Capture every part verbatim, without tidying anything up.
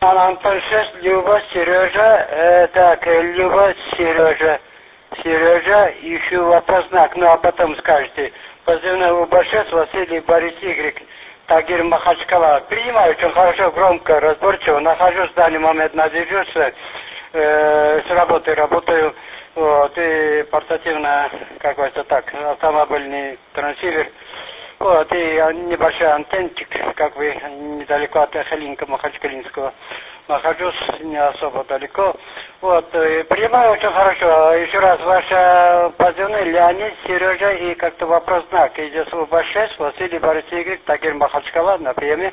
Антон шесть, Люба, Сережа, э, так, Люба, Сережа, Сережа, еще вопрос знак, ну а потом скажете. Позывной Убашес, Василий, Борис Игорь, Тагир, Махачкала. Принимаю очень хорошо, громко, разборчиво. Нахожусь в данный момент на дежурстве, э, с работы работаю, вот, и портативно, как говорится так, автомобильный трансивер. Вот, и небольшой антенчик, как бы недалеко от Халинка Махачкалинского. Нахожусь не особо далеко. Вот, и принимаю очень хорошо. Еще раз, ваша позывная Леонид, Сережа, и как-то вопрос знак. Идет шесть, Василий, Борис Игорь, Тагир, Махачкала, на приеме.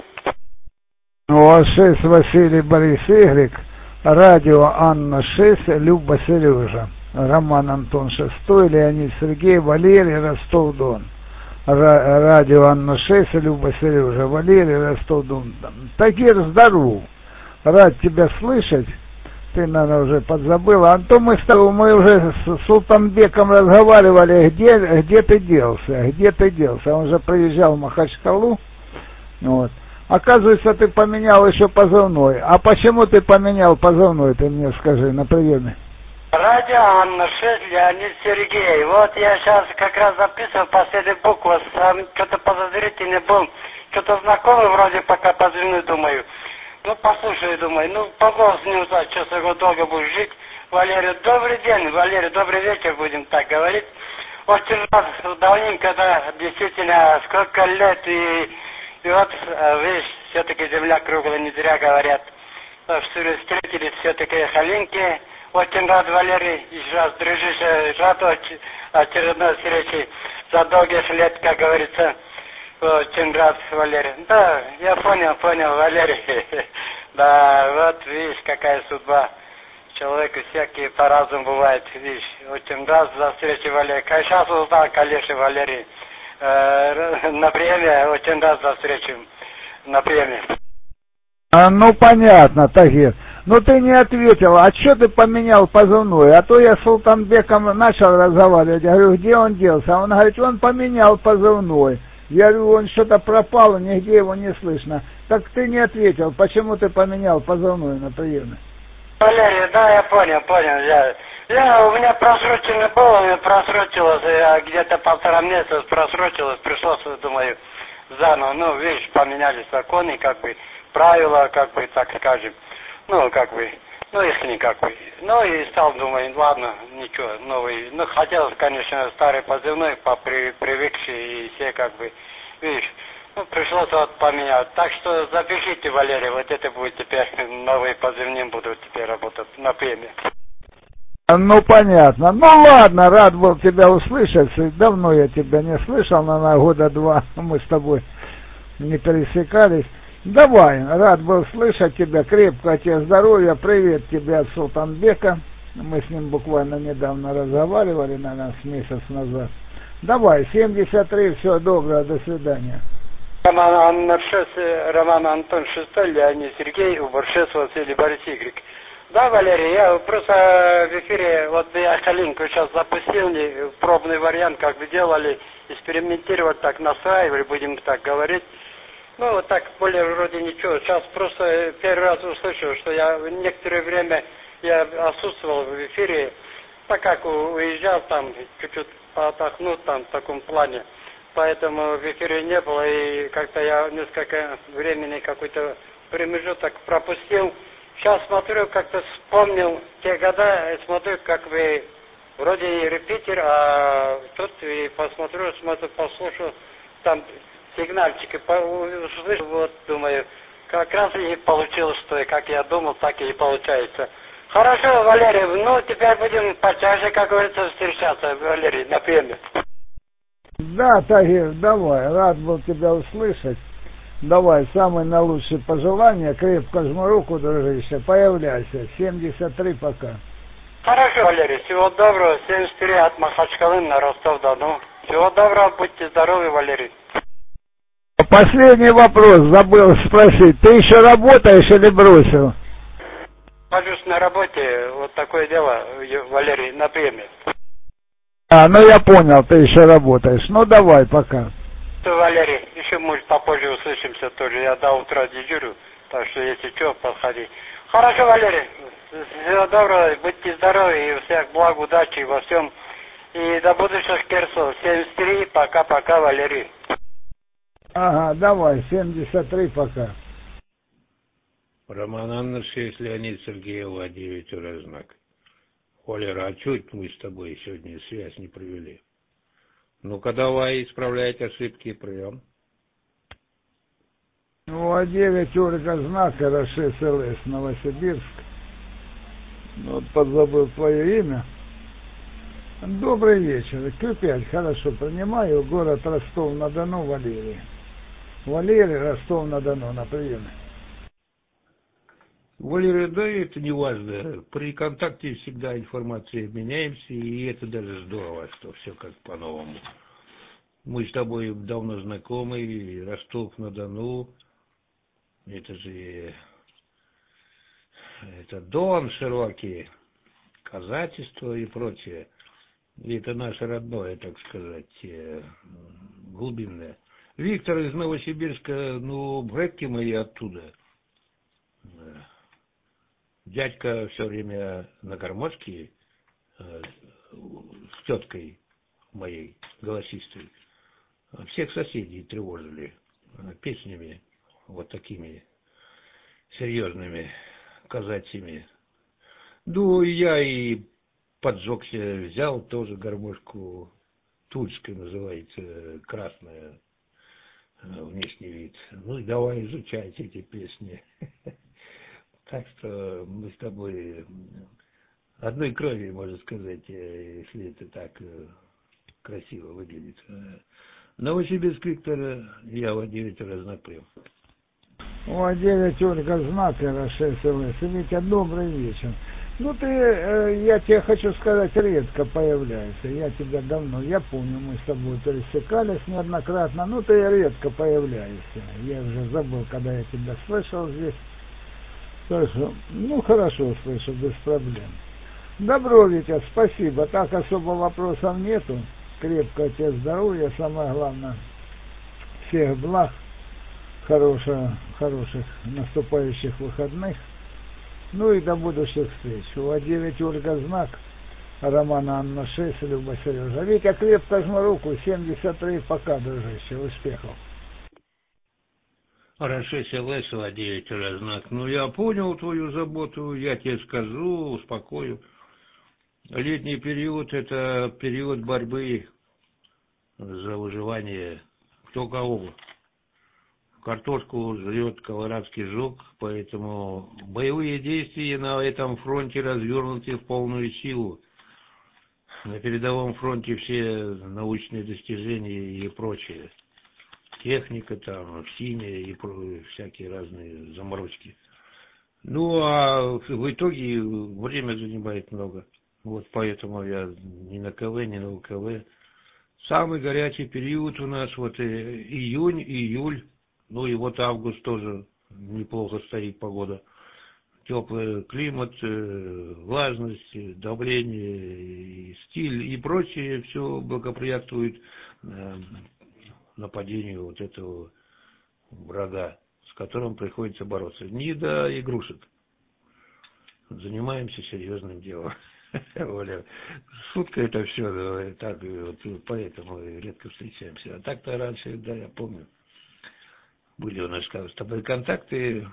шесть, Василий, Борис Игорь, радио Анна шесть, Люба, Сережа, Роман Антон шестой, Леонид, Сергей, Валерий, Ростов-Дон. Радио Анна шесть, Люба, Сережа, Валерий, Ростов-Дон. Тагир, здоров. Рад тебя слышать. Ты, наверное, уже подзабыла. А то мы с тобой, мы уже с Султанбеком разговаривали, где, где ты делся, где ты делся. Он же приезжал в Махачкалу. Вот. Оказывается, ты поменял еще позывной. А почему ты поменял позывной, ты мне скажи на приеме. Радио Анна шесть, Леонид, Сергей. Вот я сейчас как раз записывал последнюю букву. Сам что-то подозрительный был. Что-то знакомый вроде пока позывной, думаю. Ну, послушай, думаю, ну, по голосу не узнать, что с его долго будешь жить. Валерий, добрый день, Валерий, добрый вечер, будем так говорить. Очень рад, давненько, да, действительно, сколько лет, и, и вот, видишь, все-таки земля круглая, не зря говорят. Что встретились все-таки Халинки. Очень рад, Валерий, еще раз, дружище, рад очередной встречи за долгих лет, как говорится. Очень рад, Валерий. Да, я понял, понял, Валерий. Да, вот видишь, какая судьба. Человеку всякие по-разному бывает, видишь. Очень рад за встречу, Валерий. Сейчас узнал, конечно, Валерий. Э, на приеме, очень рад за встречу. На приеме. А, ну, понятно, Тагир. Ну, ты не ответил, а что ты поменял позывной? А то я с Султанбеком начал разговаривать. Я говорю, где он делся? Он говорит, он поменял позывной. Я говорю, он что-то пропал, нигде его не слышно. Так ты не ответил, почему ты поменял позывной на приеме? Валерий, да, я понял, понял. Я, я, у меня просрочено было, у меня просрочилось, я где-то полтора месяца просрочилось, пришлось, думаю, заново. Ну, видишь, поменялись законы, как бы, правила, как бы, так скажем. Ну, как бы, ну, их не как бы. Ну, и стал, думаю, ладно, ничего, новый. Ну, хотелось, конечно, старый позывной, попри, привыкший, и все, как бы, видишь, ну, пришлось вот поменять. Так что запишите, Валерий, вот это будет теперь, новые позывные будут теперь работать на премии. Ну, понятно. Ну, ладно, рад был тебя услышать. Давно я тебя не слышал, наверное, года два мы с тобой не пересекались. Давай, рад был слышать тебя, крепкого тебе здоровья, привет тебе от Султанбека, мы с ним буквально недавно разговаривали, наверное, с месяц назад. Давай, семьдесят три, всего доброго, до свидания. Роман, Анна шесть, Роман Антон шестой, Леонид Сергей, Уборшес, Василий, Борис Игорь. Да, Валерий, я просто в эфире, вот я Халинку сейчас запустил, пробный вариант, как бы делали, экспериментировать, так настраивали, будем так говорить. Ну, вот так, более вроде ничего. Сейчас просто первый раз услышал, что я некоторое время я отсутствовал в эфире, так как уезжал там, чуть-чуть отдохнуть там в таком плане. Поэтому в эфире не было, и как-то я несколько времени какой-то промежуток пропустил. Сейчас смотрю, как-то вспомнил те года, смотрю, как вы вроде и репетер, а тут и посмотрю, смотрю, послушал, там сигнальчики услышал, вот, думаю, как раз и получилось, что как я думал, так и получается. Хорошо, Валерий, ну, теперь будем почаще, как говорится, встречаться, Валерий, на приеме. Да, Тагир, давай, рад был тебя услышать. Давай, самые наилучшие пожелания, крепко жму руку, дружище, появляйся, семьдесят три пока. Хорошо, Валерий, всего доброго, семьдесят четыре от Махачкалы на Ростов-Дону. Всего доброго, будьте здоровы, Валерий. Последний вопрос, забыл спросить. Ты еще работаешь или бросил? Нахожусь на работе, вот такое дело, Валерий, на приеме. А, ну я понял, ты еще работаешь. Ну давай, пока. Валерий, еще, может, попозже услышимся тоже. Я до утра дежурю. Так что, если что, подходи. Хорошо, Валерий. Всего доброго, будьте здоровы и всех благ, удачи во всем. И до будущих курсов. семьдесят три, пока-пока, Валерий. Ага, давай, семьдесят три пока. Роман Анна шесть, Леонид Сергеева девять, знак. Валера, а чуть мы с тобой сегодня связь не провели? Ну-ка давай исправлять ошибки, прием. Ну, а девять Ольга знак, эр шесть эл эс, Новосибирск. Ну, вот подзабыл твое имя. Добрый вечер. Q пять, хорошо, принимаю. Город Ростов-на-Дону, Валерий. Валерий, Ростов-на-Дону, на приеме. Валерий, да это не важно. При контакте всегда информацией обменяемся, и это даже здорово, что все как по-новому. Мы с тобой давно знакомы, Ростов-на-Дону. Это же это Дон широкий, казачество и прочее. И это наше родное, так сказать, глубинное. Виктор из Новосибирска, ну, братки мои оттуда. Дядька все время на гармошке э, с теткой моей голосистой всех соседей тревожили э, песнями вот такими серьезными, казачьими. Ну, я и поджегся, взял тоже гармошку, тульская называется, красная, э, внешний вид. Ну и давай изучать эти песни. Так что мы с тобой одной крови, можно сказать, если это так красиво выглядит. Новосибирск, Виктор, я в девять знак прием. О, девять Ольга знак, эр шесть эл эс. Витя, добрый вечер. Ну ты, э, я тебе хочу сказать, редко появляешься. Я тебя давно, я помню, мы с тобой пересекались неоднократно, но ты редко появляешься. Я уже забыл, когда я тебя слышал здесь. Слышу. Ну, хорошо слышу, без проблем. Добро, Витя, спасибо. Так особо вопросов нету. Крепкого тебе здоровья, самое главное. Всех благ. Хороших, хороших наступающих выходных. Ну и до будущих встреч. У девять Ольга знак. Романа Анна шесть, Люба Сережа. Витя, крепко жму руку. семьдесят три, пока, дружище. Успехов. эр шесть эл эс, девять знак. Ну, я понял твою заботу, я тебе скажу, успокою. Летний период – это период борьбы за выживание кто кого. Картошку жрет колорадский жук, поэтому боевые действия на этом фронте развернуты в полную силу. На передовом фронте все научные достижения и прочее. Техника там, химия и всякие разные заморочки. Ну, а в итоге время занимает много. Вот поэтому я ни на КВ, ни на УКВ. Самый горячий период у нас вот июнь, июль, ну и вот август тоже неплохо стоит погода. Теплый климат, влажность, давление, стиль и прочее, все благоприятствует нападению вот этого врага, с которым приходится бороться. Не до игрушек. Занимаемся серьезным делом. Оля, шутка это все, так, вот, поэтому редко встречаемся. А так-то раньше, да, я помню, были у нас с тобой контакты,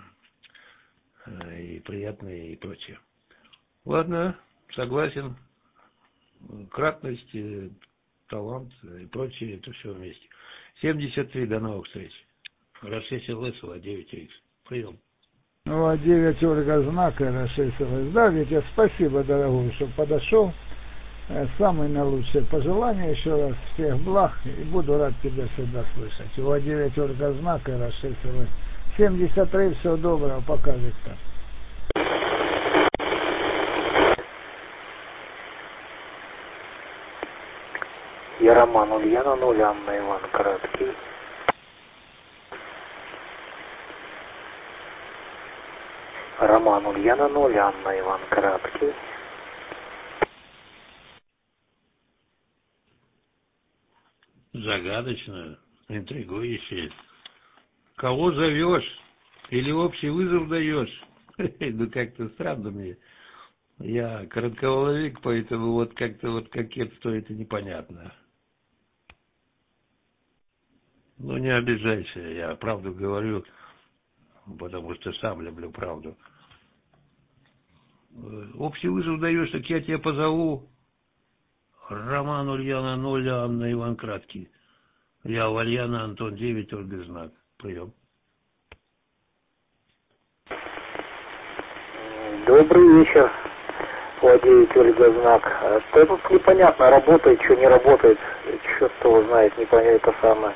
и приятные, и прочее. Ладно, согласен. Кратность, талант и прочее, это все вместе. семьдесят три, до новых встреч. эр шесть эл эс, девять икс. Прием. Ну, девять Ольга знак, эр шесть эл эс. Да, Витя, спасибо, дорогой, что подошел. Самые наилучшие пожелания еще раз. Всех благ. И буду рад тебя всегда слышать. У девять Ольга знак, эр шесть эл эс. семьдесят три, всего доброго. Пока, Виктор. Я Роман Ульяна, Ульяна Иван Краткий. Роман Ульяна, Ульяна Иван Краткий. Загадочно, интригующе. Кого зовешь? Или общий вызов даешь? Ну, как-то странно мне. Я коротковолновик, поэтому вот как-то вот кокетство это непонятно. Ну, не обижайся, я правду говорю, потому что сам люблю правду. Общий вызов даешь, так я тебя позову. Роман Ульяна ноль, Анна Иван Краткий. Я Вальяна Антон девять, Ольга Знак. Прием. Добрый вечер, владеет Ольга Знак. Да тут непонятно, работает, что не работает. Черт его знает, не понятно, это самое.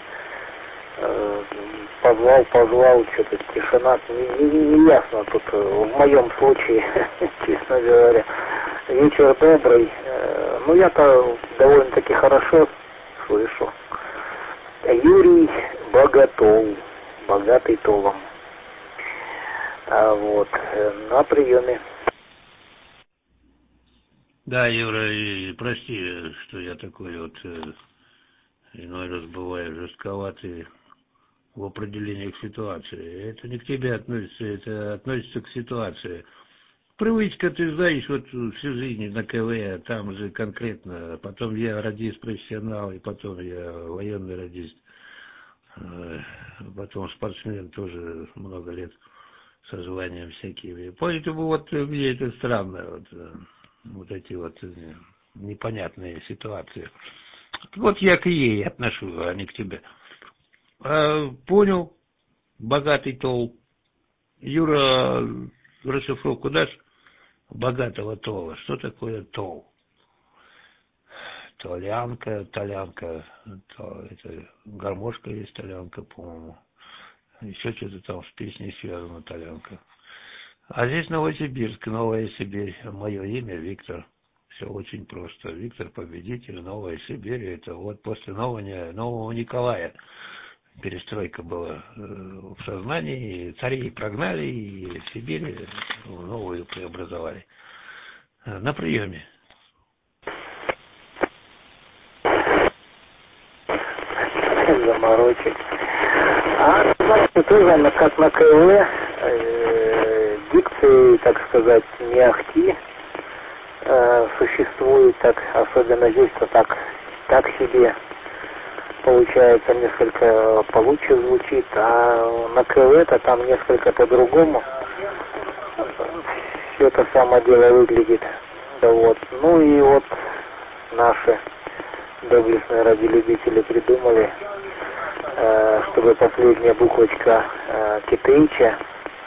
Позвал, позвал, что-то тишина. Не, не, не ясно тут, в моем случае, честно говоря. Вечер добрый. Ну, я-то довольно-таки хорошо слышу. Юрий Богатов, богатый толом. А вот, на приеме. Да, Юра, и прости, что я такой вот э, иной раз бываю жестковатый в определениях ситуации. Это не к тебе относится, это относится к ситуации. Привычка, ты знаешь, вот всю жизнь на КВ, там же конкретно, потом я радист-профессионал, и потом я военный радист, потом спортсмен тоже много лет со званием всякими. Поэтому вот мне это странно, вот, вот эти вот непонятные ситуации. Вот я к ей отношу, а не к тебе. А, понял, богатый тол. Юра, расшифровку дашь? Богатого тола. Что такое тол? Толянка, толянка, то, это гармошка есть толянка, по-моему. Еще что-то там с песней связано, толянка. А здесь Новосибирск, Новая Сибирь. Мое имя Виктор. Все очень просто. Виктор Победитель, Новая Сибирь. Это вот после нового, нового Николая перестройка была в сознании. Царей прогнали и Сибирь новую преобразовали. На приеме. Заморочить. А, значит, тоже как на КВ, э, дикции, так сказать, не ахти э, существует, так, особенно здесь-то так, так себе получается, несколько получше звучит, а на КВ-то там несколько по-другому все это само дело выглядит. Да вот. Ну и вот наши доблестные радиолюбители придумали, э, чтобы последняя буквочка э, Китейча,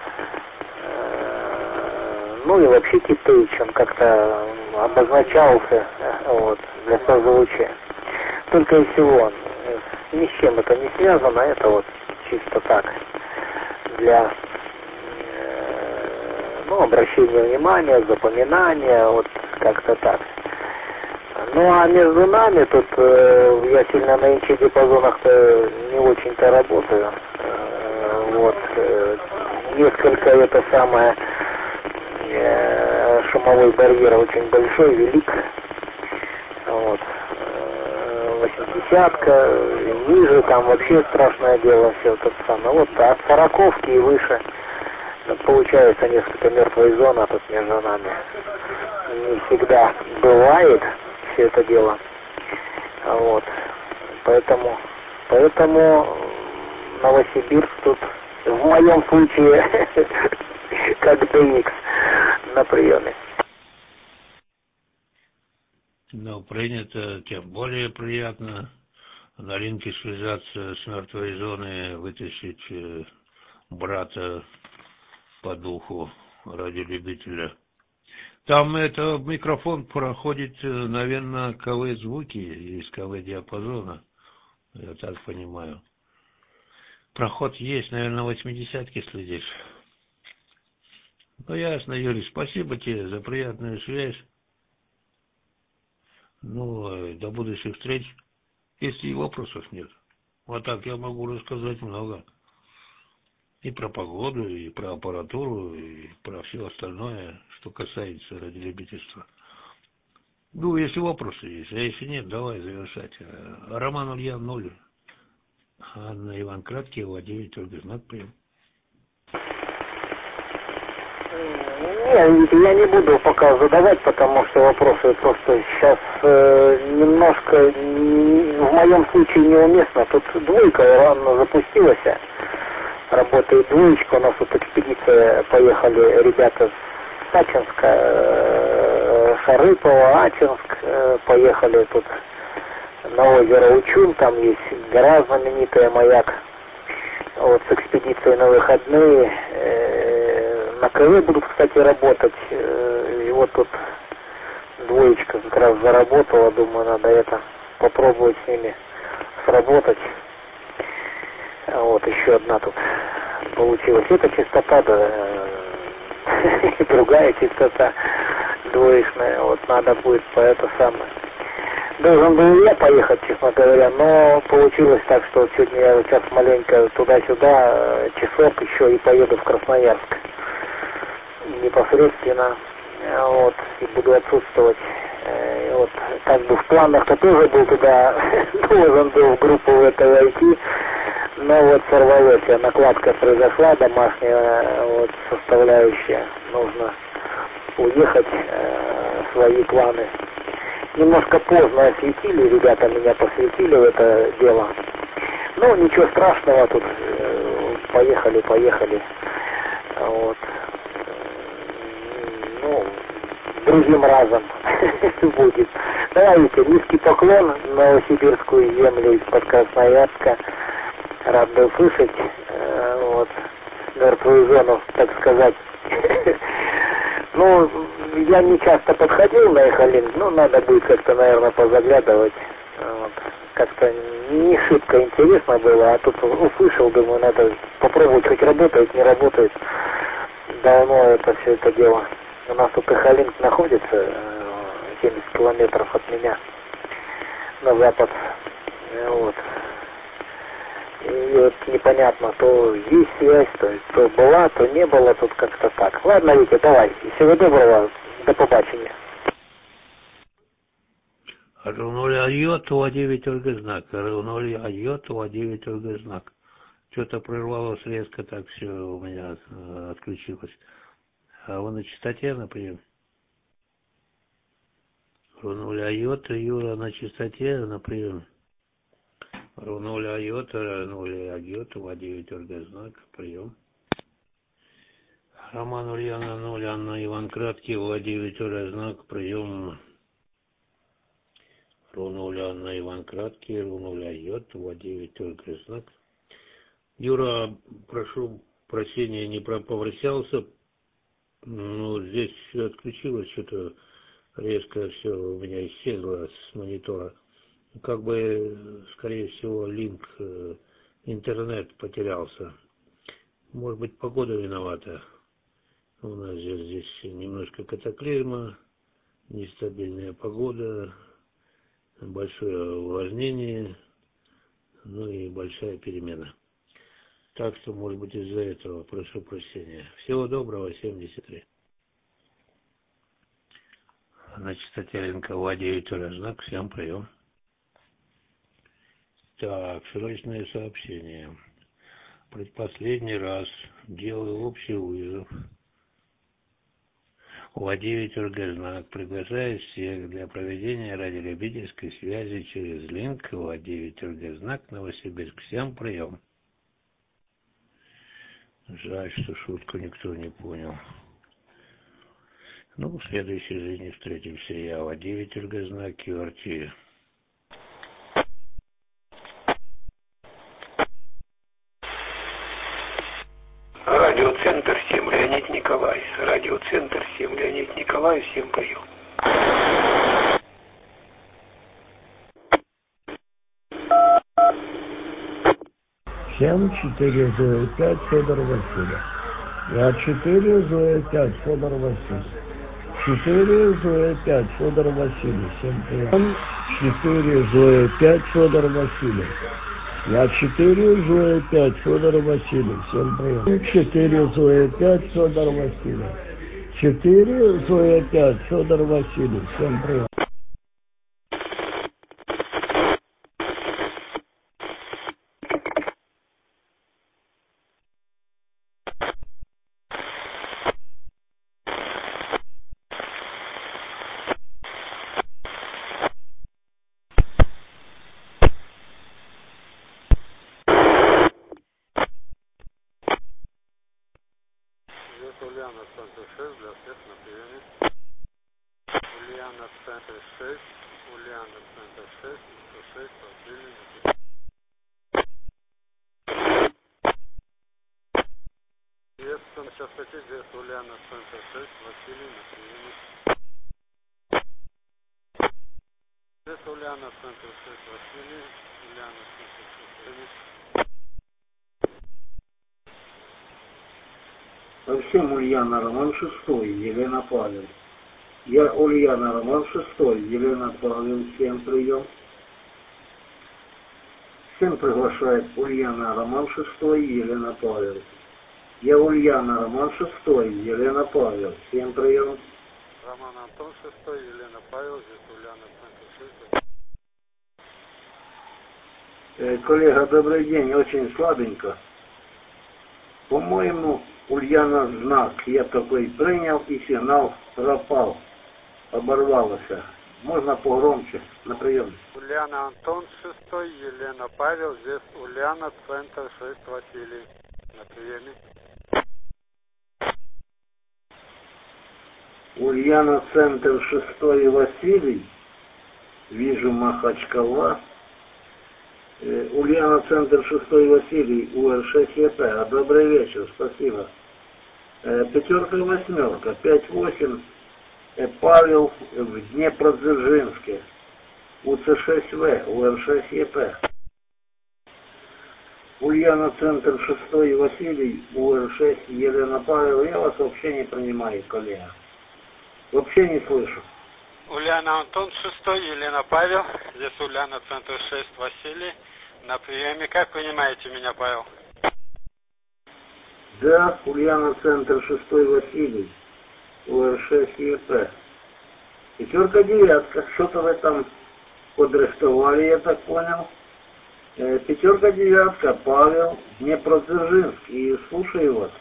э, ну и вообще Китейч, он как-то обозначался э, вот, для созвучия. Только и всего, ни с чем это не связано, это вот чисто так, для э, ну, обращения внимания, запоминания, вот как-то так. Ну а между нами тут э, я сильно на эн че диапазонах-то не очень-то работаю. Э, вот э, несколько это самое э, шумовой барьер очень большой, велик. Вот. Восьмидесятка, ниже там вообще страшное дело все это самое. Вот от сороковки и выше получается несколько мертвой зоны тут между нами. Не всегда бывает все это дело. Вот. Поэтому, поэтому Новосибирск тут в моем случае как ди икс на приеме. Ну, принято, тем более приятно на рынке связаться с мертвой зоной, вытащить э, брата по духу радиолюбителя. Там это микрофон проходит, наверное, КВ-звуки из КВ-диапазона, я так понимаю. Проход есть, наверное, восьмидесятки следишь. Ну, ясно, Юрий, спасибо тебе за приятную связь. Ну, до будущих встреч, если и вопросов нет. Вот так я могу рассказать много. И про погоду, и про аппаратуру, и про все остальное, что касается радиолюбительства. Ну, если вопросы есть, а если нет, давай завершать. Роман Ульян ноль, Анна Иван Краткий, Ольга девять, Ольга Знак, прием. Не, видите, я не буду пока задавать, потому что вопросы просто сейчас э, немножко не, в моем случае неуместно. Тут двойка рано запустилась, работает двоечка, у нас тут экспедиция, поехали ребята с Ачинска, э, Шарыпова, Ачинск, э, поехали тут на озеро Учун, там есть гора знаменитая, маяк. Вот с экспедицией на выходные. Э, на Крыле будут, кстати, работать. Э, и вот тут двоечка как раз заработала. Думаю, надо это попробовать с ними сработать. Вот еще одна тут получилась. Это частота, да, и другая частота двоечная. Вот надо будет по это самое. Должен был я поехать, честно говоря, но получилось так, что сегодня я сейчас маленько туда-сюда, часок еще и поеду в Красноярск непосредственно, вот, и буду отсутствовать. И вот, как бы в планах-то тоже был туда, должен был в группу в это войти, но вот сорвалось, накладка произошла домашняя, вот, составляющая, нужно уехать, э, свои планы. Немножко поздно осветили, ребята меня посвятили в это дело. Ну, ничего страшного, тут э, поехали, поехали. Вот. Ну, другим разом будет. Давайте, низкий поклон на новосибирскую землю из-под Красноярска. Рад был слышать, э, вот, мертвую зону, так сказать. Ну, я не часто подходил на Эхолинк, но надо будет как-то, наверное, позаглядывать. Вот. Как-то не шибко интересно было, а тут услышал, думаю, надо попробовать, хоть работает, не работает. Давно это все это дело. У нас тут Эхолинк находится семьдесят километров от меня на запад. Вот. И вот непонятно, то есть связь, то, то была, то не было, тут как-то так. Ладно, Витя, давай. Всего доброго, до побачення. Равнули айот, у девять только знак. Равнули айот, у девять только знак. Что-то прервалось резко, так все у меня э, отключилось. А вы на частоте, например? Равнули айот, Юра на частоте, например. Равнули айота, равнули агиота, у девять только знак, прием. Роман Ульяна ноль, Анна Иван Краткий, у девять только знак, прием. Равнули Анна Иван Краткий, равнули айот, у девять только знак. Юра, прошу прощения, не попрощался. Ну, здесь все отключилось, что-то резко все у меня исчезло с монитора. Как бы, скорее всего, линк э, интернет потерялся. Может быть, погода виновата. У нас здесь, здесь немножко катаклизма, нестабильная погода, большое увлажнение, ну и большая перемена. Так что, может быть, из-за этого прошу прощения. Всего доброго, семьдесят три. На частоте линка У девять знак, всем прием. Так, срочное сообщение. Предпоследний раз делаю общий вызов. У девять знак. Приглашаю всех для проведения радиолюбительской связи через линк У девять знак Новосибирск. Всем прием. Жаль, что шутку никто не понял. Ну, в следующей жизни встретимся я. У девять знак Q R T. Радиоцентр семь, Леонид Николай. Радиоцентр семь, Леонид Николай. Всем прием. семь четыре зо пять Федор Васильев. Я четыре зо пять Федор Васильев. четыре зо пять Федор Васильев. Всем прием. четыре зо пять Федор Васильев. Я четыре зо пять Федор Васильев. Всем прием. четыре зо пять Федор Васильев. четыре зо пять Федор Васильев. Всем прием. шесть для всех на приеме. Ульяна, центр шесть. Ульяна, центр шесть. сто шесть, Василий. Приветствуем, сейчас хотите, здесь Ульяна, центр шесть. Василий на приеме. Здесь Ульяна, центр шесть. Василий. Ульяна, центр шесть. Всем Ульяна, Роман шестой, Елена Павел. Я Ульяна, Роман шестой, Елена Павел, всем прием. Всем приглашает Ульяна, Роман шестой, Елена Павел. Я Ульяна, Роман шестой, Елена Павел, всем прием. Роман Антон шестой, Елена Павел, здесь Ульяна, центр шесть. Э, коллега, добрый день, очень слабенько. По-моему, Ульяна знак, я такой принял и сигнал пропал, оборвался. Можно погромче, на прием. Ульяна Антон шестой, Елена Павел, здесь Ульяна, центр шесть, Василий, на приеме. Ульяна, центр шестой, Василий, вижу Махачкала. Э, Ульяна, центр шестой, Василий, У Р шесть Е П. Добрый вечер, спасибо. Э, пятерка и восьмерка, пять восемь, э, Павел в Днепродзержинске, У Ц шесть В, У Р шесть Е П. Ульяна, центр шестой, Василий, У Р шесть, Елена Павел. Я вас вообще не принимаю, коллега. Вообще не слышу. Ульяна Антон шестой, Елена Павел, здесь Ульяна, центр шесть, Василий, на приеме. Как принимаете меня, Павел? Да, Ульяна, центр шестой, Василий, У Р шесть Е П. Пятерка, девятка, что-то вы там подрихтовали, я так понял. Э, пятерка, девятка, Павел, Днепродзержинск, и слушаю вас.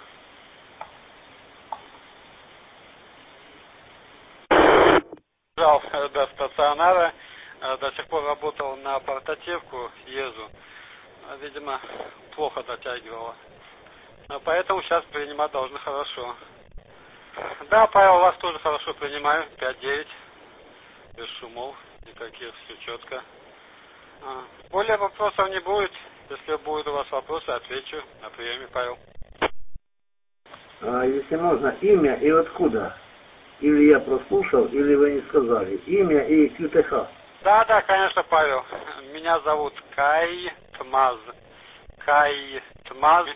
До стационара, до сих пор работал на портативку езу, видимо, плохо дотягивала, поэтому сейчас принимать должны хорошо. Да, Павел, вас тоже хорошо принимаю, пять девять, без шумов никаких, все четко. Более вопросов не будет, если будут у вас вопросы, отвечу на приеме, Павел. А, если можно, имя и откуда? Или я прослушал, или вы не сказали. Имя и Q T H. Да, да, конечно, Павел. Меня зовут Кай Тмаз. Кай Тмаз.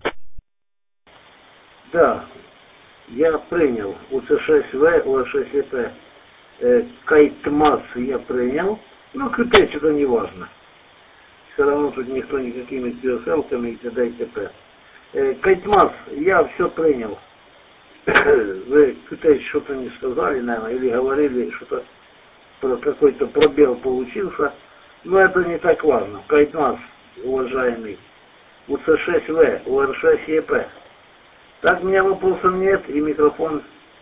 Да, я принял У Ц шесть В, У Р шесть Е П. Э, Кай Тмаз я принял. Ну, Q T что-то не важно. Все равно тут никто никакими пи эс эл-ками и т.д. и т.п. Э, Кай Тмаз, я все принял. Вы Q-T что-то не сказали, наверное, или говорили, что-то про какой-то пробел получился. Но это не так важно. Кайтмаз, уважаемый, У Ц шесть В, У Р шесть Е П. Так, у меня вопросов нет, и микрофон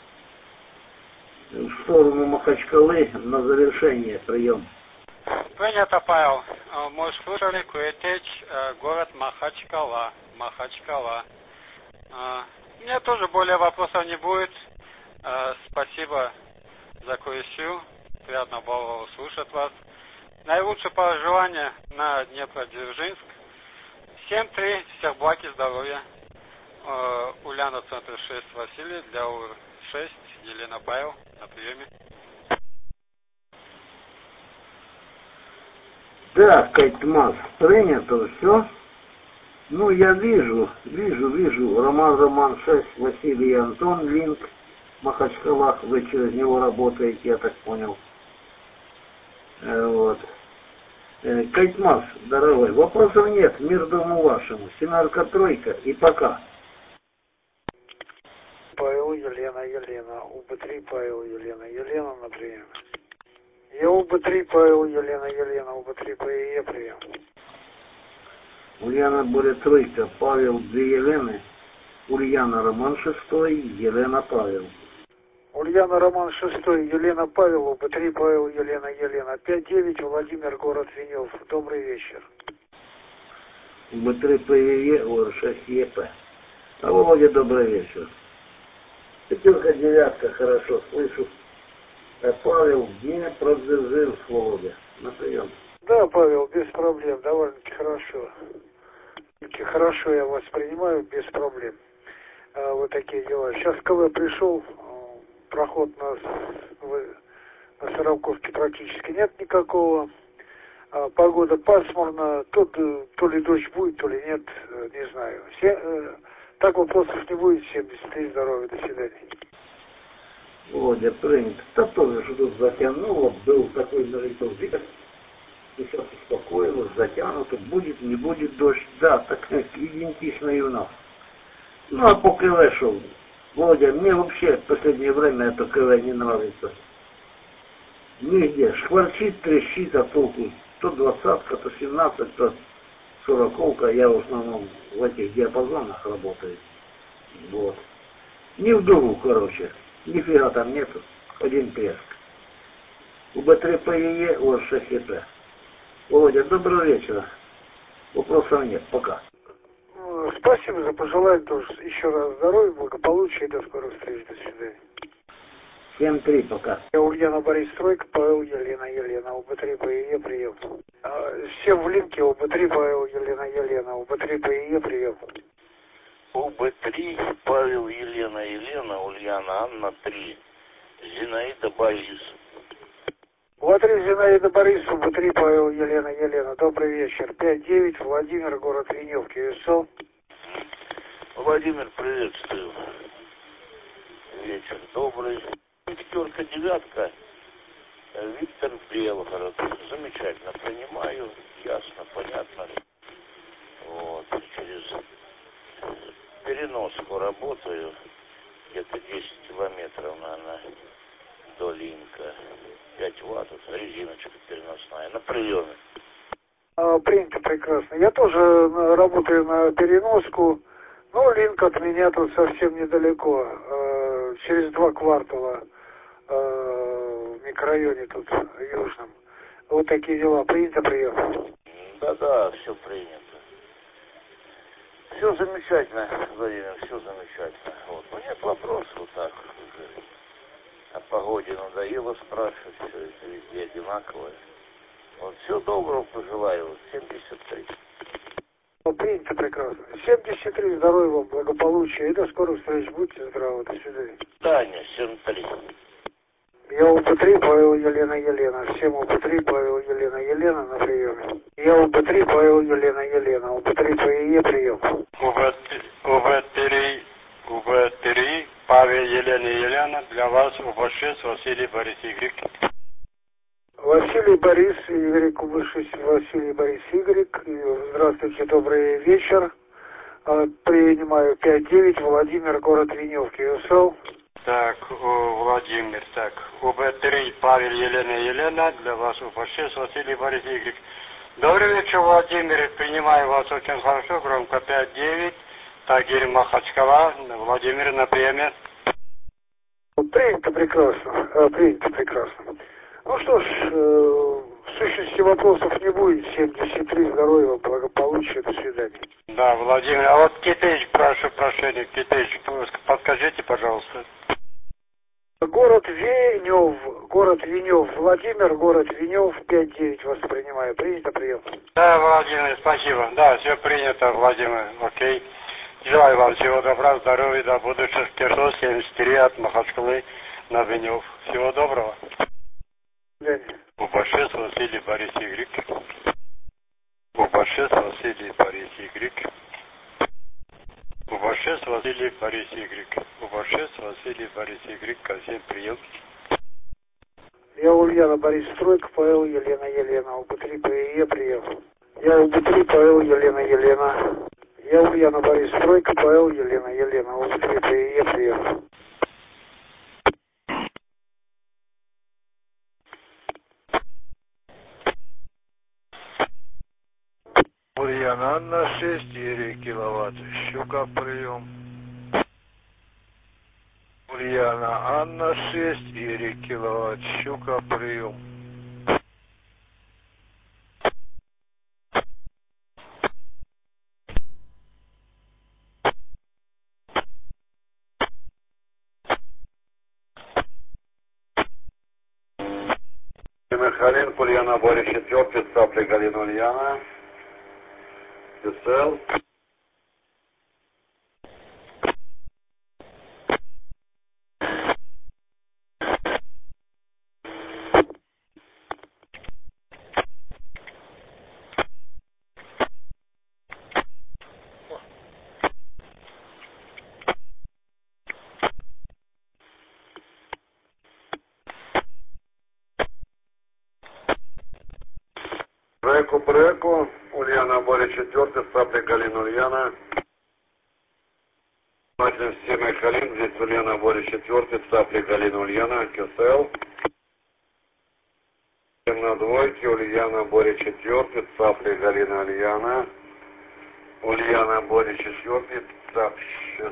в сторону Махачкалы на завершение. Прием. Принято, Павел. Мы слушали Куэтеч, город Махачкала. Махачкала. Мне тоже более вопросов не будет. Спасибо за курсию. Приятно было слушать вас. Наилучшие пожелания на Днепродзержинск. семь три. Всех благ и здоровья. Ульяна, центр шесть, Василий. Для У Р шесть, Елена Павел. На приеме. Да, Кайтмаз, принято все. Ну, я вижу, вижу, вижу, Роман, Роман шесть, Василий Антон, Линк, Махачкала, вы через него работаете, я так понял. Э, вот. Э, Кайтмаз, дорогой, вопросов нет, мир дому вашему, семерка, тройка и пока. Павел, Елена, Елена, У Б три, Павел, Елена, Елена на прием. Я У Б три, Павел, Елена, Елена, У Б три, П Е прием. Ульяна, Боря, тройка, Павел, две Елены, Ульяна, Роман шестой, Елена, Павел. Ульяна, Роман шестой, Елена, Павел, У Б три, Павел, Елена, Елена, пять девять, Владимир, город Венев. Добрый вечер. У Б три, П Е, У Р шесть Е П. А Володя, добрый вечер. Пятерка, девятка, хорошо, слышу. А Павел, Днепродзержинск, Володя, на прием. Да, Павел, без проблем, довольно-таки хорошо. Хорошо я вас принимаю, без проблем. А, вот такие дела. Сейчас КВ пришел, проход на, на Сороковке практически нет никакого. А, погода пасмурна, то, то ли дождь будет, то ли нет, не знаю. Все, так вопросов не будет, семьдесят три, здоровья, до свидания. Володя, принято. Да тоже что тут затянуло, был такой налетел ветер. Сейчас успокоилось, затянуто, будет, не будет дождь. Да, так идентично и у нас. Ну, а по КВ шел. Володя, мне вообще в последнее время это КВ не нравится. Нигде. Шкварчит, трещит, а толку. То двадцатка, то семнадцать, то сороковка. Я в основном в этих диапазонах работаю. Вот. Не в дугу, короче. Нифига там нету. Один треск. У Б три П И Е, у шесть И П. Володя, доброго вечера. Вопросов нет. Пока. Спасибо за пожелание тоже. Еще раз здоровья, благополучия и до скорых встреч. До свидания. семь три, пока. Я Ульяна Борис Стройка, Павел Елена Елена, У Б три П И Е, прием. Всем в линке У Б три Павел Елена Елена, У Б три П И Е, прием. У Б три Павел Елена Елена, Ульяна Анна три, Зинаида Борис. У Б три Зинаида Борис, У Б три Павел Елена Елена, добрый вечер. пять девять, Владимир, город Веневки, ЮСО. Владимир, приветствую. Вечер добрый. Пятерка, девятка, Виктор Белгород. Замечательно принимаю, ясно, понятно. Вот, через переноску работаю, где-то десять километров, наверное, до Линка. пять ватт, резиночка переносная, на приеме. А, принято прекрасно. Я тоже работаю на переноску, но Линк от меня тут совсем недалеко, а, через два квартала а, в микрорайоне тут южном. Вот такие дела. Принято, прием. Да-да, все принято. Все замечательно, Владимир, все замечательно. Вот. Ну, нет вопросов, вот так уже. О погоде надоело спрашивать, все это везде одинаковое. Вот, всего доброго пожелаю. семьдесят три. Принято прекрасно. семьдесят три, здоровья вам, благополучия и до скорых встреч. Будьте здравы, до свидания. Таня, семь три. Я У Б три Павел Елена Елена. Всем У Б три Павел Елена Елена на приеме. Я У Б три Павел Елена Елена. У Б три П И Е, прием. У Б три, У Б три Павел Елена Елена, для вас У Б шесть Василий Борис Игорь. Василий Борис, Игорь, У Б шесть Василий Борис Игорь. Здравствуйте, добрый вечер. Принимаю пять девять, Владимир, город Веневки, ЮСО. Так, Владимир, так, У Б три Павел Елена Елена, для вас У Б шесть Василий Борис Игорь. Добрый вечер, Владимир, принимаю вас очень хорошо, громко пять девять, Тагир, Махачкала, Владимир на приеме. Принято прекрасно, принято прекрасно. Ну что ж, в сущности вопросов не будет, семьдесят три, здоровья, благополучия, до свидания. Да, Владимир, а вот Китайчик, прошу прощения, Китайчик, подскажите, пожалуйста. Город Венев, город Венев, Владимир, город Венев, пять девять вас принимаю. Принято, прием. Да, Владимир, спасибо. Да, все принято, Владимир, окей. Желаю вам всего добра, здоровья, до будущих Кирсо, семьдесят три от Махачкалы на Венев. Всего доброго. У Б шесть Василий Борис Игорь. У Б шесть Василий Борис Игорь. У Б шесть Василий Борис Игорь. У Б шесть Василий Борис Игорь. Ко всем прием. Я Ульяна Борис Стройка, Павел Елена Елена. У Б три П И Е, прием. Я У Б три Павел Елена Елена. Я Ульяна Борис Стройка, Павел Елена Елена. У Б три П И Е, прием. Ульяна Анна шесть киловатт. Щука, прием. Ульяна Анна шесть киловатт. Щука, прием. Михалин, Ульяна, Боря, четвертый, Цапля, Галина, Ульяна, Кисел. Бреку, Бреку, Ульяна, Боря, четвертый, Цапля, Галина, Ульяна. Смотрим, все Михалин, здесь Ульяна, Боря, четвертый, Цапля, Галина, Ульяна, Кисел. На двойке, Ульяна, Боря, четвертый, Цапля, Галина, Ульяна. Ульяна, Боря, четвертый, Цап, сейчас,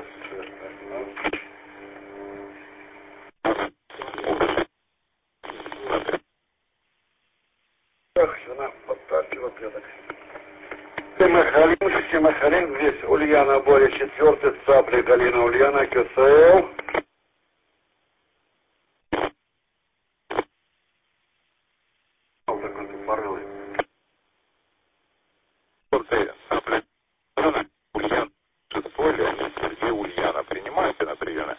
Ах, жена подтачивает клеток. Семахалин, Семахалин, здесь Ульяна, Боря, четвертый, Цапля, Галина, Ульяна, КСЛ. Вот такой тупорылый. Цапля, Ульяна, Ульяна, шестой, Леонид, Сергей, Ульяна. Принимаете на приеме?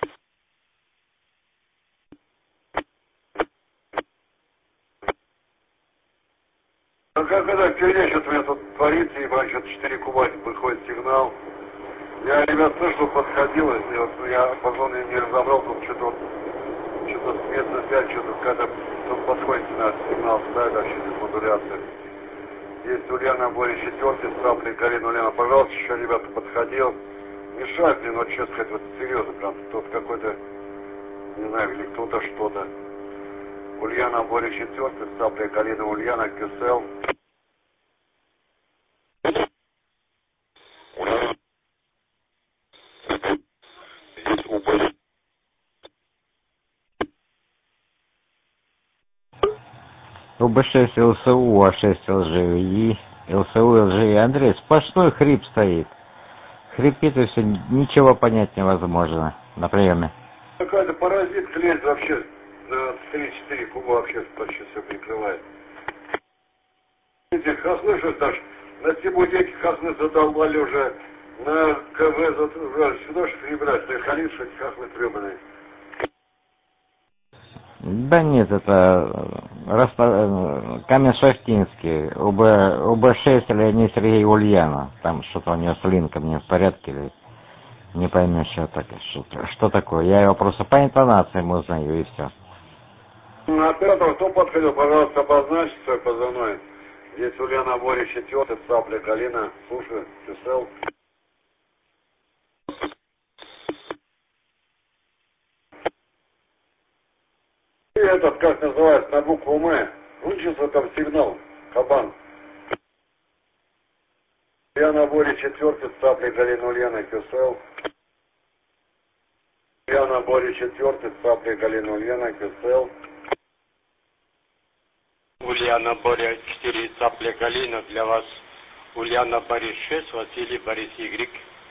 Ну как это фигня, что-то у меня тут творится, и что-то четыре куба выходит сигнал. Я, ребят, слышал, подходил, и вот я позвонил, не разобрал, тут что-то что-то с места связь, что-то когда тут подходит на сигнал ставит, вообще без модуляции. Есть Ульяна, Боря, четвертый, Цапля, Галина, Ульяна, пожалуйста, еще, ребята, подходил. Мешает, блин, вот что сказать, вот серьезно, прям, тут какой-то, не знаю, или кто-то что-то. Ульяна, Боря, четвертый, Цапля, Галина, Ульяна, КСЛ. УБ шесть ЛСУ, А шесть ЛЖИ, ЛСУ, ЛЖИ. Андрей, сплошной хрип стоит. Хрипит и все, ничего понять невозможно на приеме. Какая-то паразит клеит вообще, на три-четыре куба вообще почти все прикрывает. Эти хохлы, что даже на Тибудеке хохлы задолбали уже, на КВ задолбали, сюда же прибрать, на Халин, что эти хохлы требанные. Да нет, это Раста... Камень-Шахтинский, УБ, УБ шесть Леонид, Сергей, Ульяна. Там что-то у него с линком не в порядке, или не поймешь, что, так, что, что такое. Я его просто по интонациям узнаю, и все. На оператор, кто подходил, пожалуйста, обозначьте свой позывной. Здесь Ульяна, Боря, четвертый, Цапля, Галина, слушай, КСЛ. И этот, как называется, на букву М, учится там сигнал, кабан. Ульяна, Боря, четвертый, Цапля, Галина, Ульяна, КСЛ. Ульяна, Боря, четвертый, Цапля, Галина, Ульяна, КСЛ. Ульяна, Боря, четыре, Цапля, Галина, для вас. Ульяна, Борис, шесть, Василий, Борис, Y.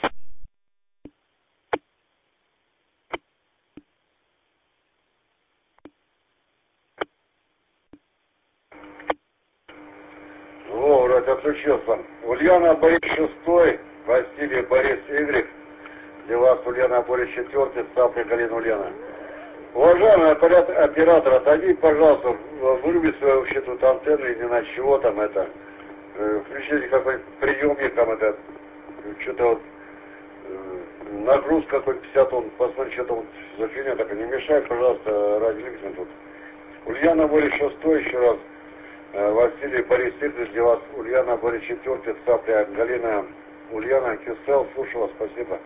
О, вроде отключился. Ульяна, Борис, шестой, Василий, Борис, Y. Для вас Ульяна, Борис, четвертый, Цапля, Галина, Ульяна. Уважаемый оператор, отойди, пожалуйста, выруби свои вообще тут антенны, не на чего там это. Включите какой-нибудь приемник там это, что-то вот, нагрузка какой-то пятьдесят тонн, посмотри, что-то вот за фигня такая, не мешай, пожалуйста, ради лично тут. Ульяна, Борис, шестой, еще раз, Василий, Борис, Игорь, для вас, Ульяна, Борис, четвертый, Цапля, Галина, Ульяна, Кисел, слушаю вас, спасибо.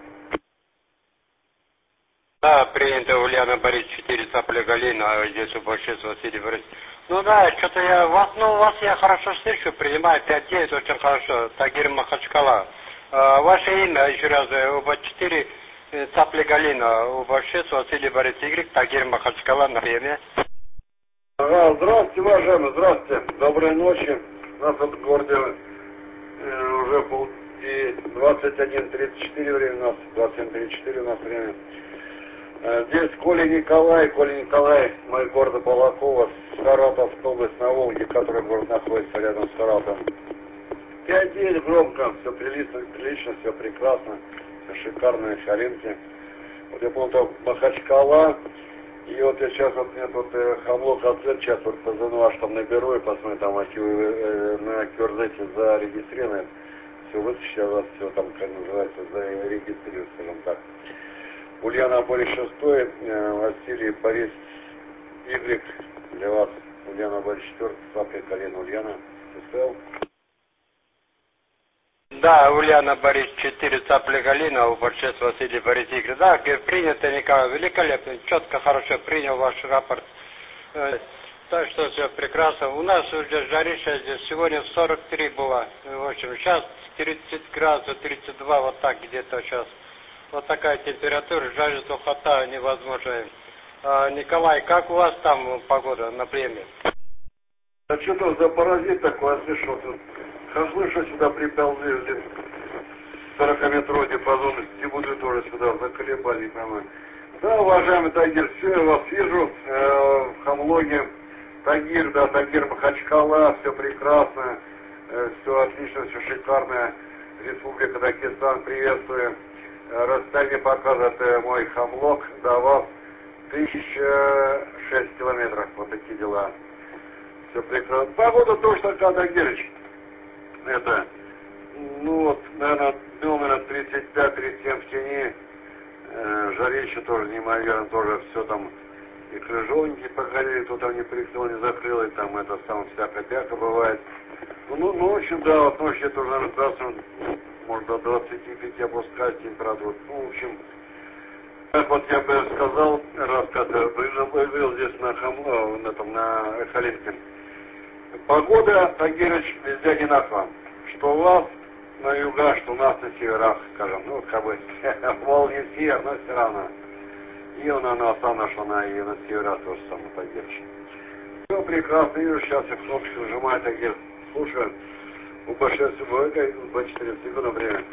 Да, принято, Ульяна, Борис, четыре, Цапля, Галина, а здесь УБ шесть, Василий, Борис. Ну да, что-то я вас, ну вас я хорошо слышу, принимаю пять девять, очень хорошо, Тагир, Махачкала. А, ваше имя, еще раз, УБ четыре, Цапля, Галина, УБ шесть, Василий, Борис, Y, Тагир, Махачкала, на время. Ага, здравствуйте, уважаемые, здравствуйте, доброй ночи. У нас в городе э, уже пол, двадцать один тридцать четыре время у нас, двадцать один тридцать четыре у нас время. Здесь Коля Николай, Коля Николай, мой город Балакова, Саратовская область на Волге, который город находится рядом с Саратовом. пять девять громко, все прилично, прилично, все прекрасно, все шикарные шаринки. Вот я помню, Махачкала, и вот я сейчас вот мне тут э, Хамлок ответ, сейчас вот позвоню ваш там наберу и посмотрю, там а, э, на Кёрзете зарегистрированы. Все вытащили, а у вас все там, как называется, зарегистрировано, скажем так. Ульяна Борис шестой, э, Василий Борис Y, для вас Ульяна Борис четвертый, Сапка колено Ульяна, ССЛ. Да, Ульяна Борис четыре, Цапля Галина, у Борщец Василий Борис Игорь. Да, принято, Николай, великолепно, четко, хорошо принял ваш рапорт. Так что все прекрасно. У нас уже жарище здесь сегодня сорок три было. В общем, сейчас тридцать градусов, тридцать два, вот так где-то сейчас. Вот такая температура, жарит духота невозможная. А, Николай, как у вас там погода на премии? А что-то за паразит такой, а слышал тут. Хохлы, что сюда приползли, сорокаметровый диапазон, стебуды тоже сюда заколебали, по-моему. Да, уважаемый Тагир, все, я вас вижу э, в Хамлоге. Тагир, да, Тагир, Махачкала, все прекрасно, э, все отлично, все шикарно. Республика Дагестан, приветствую. Э, расстояние показывает э, мой Хамлог до вас тысяча шесть километров, вот такие дела. Все прекрасно. Погода тоже такая, Тагирыч. Это, ну вот, наверное, днем, наверное, тридцать пять тридцать семь в тени, э, жарище тоже неимоверно, тоже все там, и крыжовники погорели, кто там не прикрыл, не закрыл, и там это сам всякая бяка бывает. Ну, ну, ночью, да, вот ночью это уже, наверное, градусов, может, до двадцати пяти опускается температура. Ну, в общем, как вот я бы сказал, раз как-то был здесь на Хамло, на, там, на Эхалинке. Погода, Тагирыч, везде одинаково. Что у вас на югах, что у нас на северах, скажем, ну, как бы, волны север, но все равно. И он, она основная, что она и на северах тоже самое, Тагирыч. Все прекрасно, вижу, сейчас я кнопочку нажимаю, Тагир. Слушаю, у Б шесть, у Б четыре, секунду время.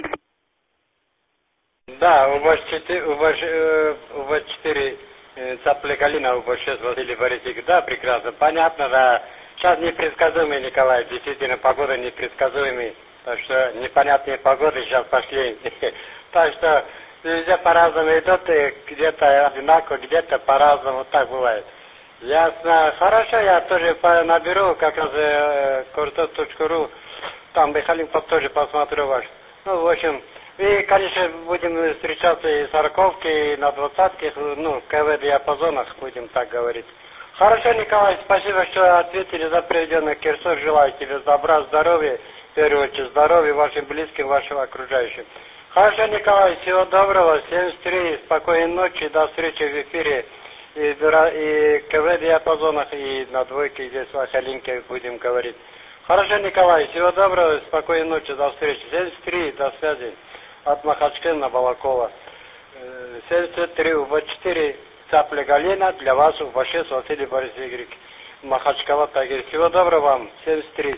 Да, у Б четыре, у Б четыре, Цапля Галина, у Б шесть, Василий Борис Игорь. Да, прекрасно, понятно, да. Сейчас непредсказуемый, Николай, действительно погода непредсказуемая, так что непонятные погоды сейчас пошли. Так что везде по-разному идут, где-то одинаково, где-то по-разному, так бывает. Ясно. Хорошо, я тоже наберу, как раз куртот точка ру, там Бехалинков тоже посмотрю ваш. Ну, в общем, и, конечно, будем встречаться и сороковки, и на двадцатках, ну, КВ диапазонах, будем так говорить. Хорошо, Николай, спасибо, что ответили за приведенный Кирсов. Желаю тебе добра, здоровья, в первую очередь здоровья вашим близким, вашим окружающим. Хорошо, Николай, всего доброго, семьдесят три, спокойной ночи, до встречи в эфире, и, и КВ диапазонах, и на двойке здесь в Ахалинке будем говорить. Хорошо, Николай, всего доброго, спокойной ночи, до встречи. семьдесят три, до связи, от Махачкала Балакова. семьдесят три, У Б четыре, Цапля Галина, для вас, у Б шесть, Василий Борис Игорь, Махачкала, Тагир. Всего доброго вам, семьдесят три.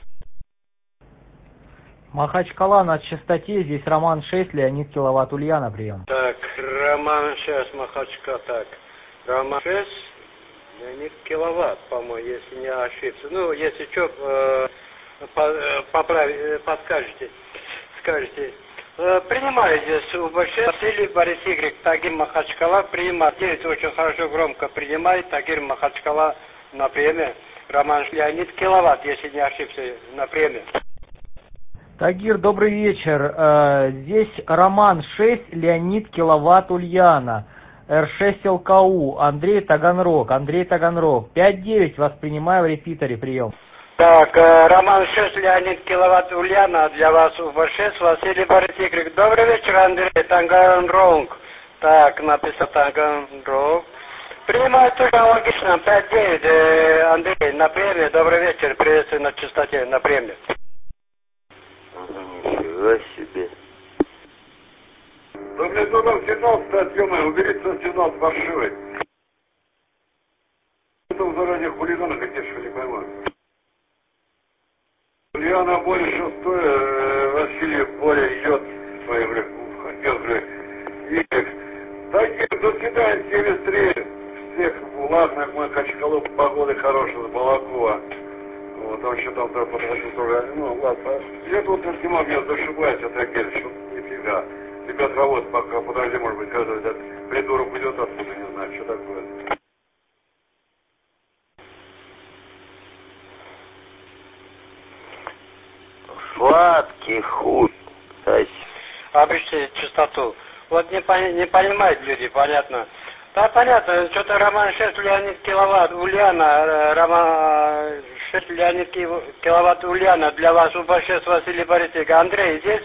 Махачкала на частоте, здесь Роман шесть, Леонид Киловатт, Ульяна, прием. Так, Роман шесть, Махачкала, так. Роман шесть, Леонид Киловатт, по-моему, если не ошибся. Ну, если что, э, по, поправь, подскажете, скажете. Э, принимаю здесь у Б шесть, Василий Борис Игорь, Тагир, Махачкала, принимает. девять очень хорошо, громко принимает, Тагир, Махачкала на премии. Роман Леонид Киловатт, если не ошибся, на премии. Тагир, добрый вечер. Здесь Роман шесть, Леонид Киловатт, Ульяна. Р шесть Л К У, Андрей Таганрог, Андрей Таганрог. пять девять вас принимаю в репитере, прием. Так, Роман шесть, Леонид Киловатт, Ульяна, для вас у Б шесть, Василий Борис Игорь. Добрый вечер, Андрей Таганрог. Так, написано Таганрог. Принимаю тоже логично, пять девять, Андрей, на премии. Добрый вечер, приветствую на частоте, на премии. Нифига себе. Да, блядь, ну там сигнал, кстати, ё-моё, уберите сигнал с паршивой. Это заранее хулиганы какие, что не пойму. Ульяна Боря шестой, э, Василий Боря идет, ой, блядь, хотел, блядь, и так, до свидания. Я тут не могу, меня зашибает, это я говорю, что нифига. Ребят, работают, пока, подожди, может быть, когда этот придурок уйдет отсюда, не знаю, что такое. Сладкий хуй. Обычную частоту. Вот не, пони- не понимают люди, понятно. Да, понятно, что-то Роман шесть Леонид киловатт, Ульяна, Роман шесть Леонид киловатт Ульяна для вас, Убашес Василий Борисович. Андрей здесь?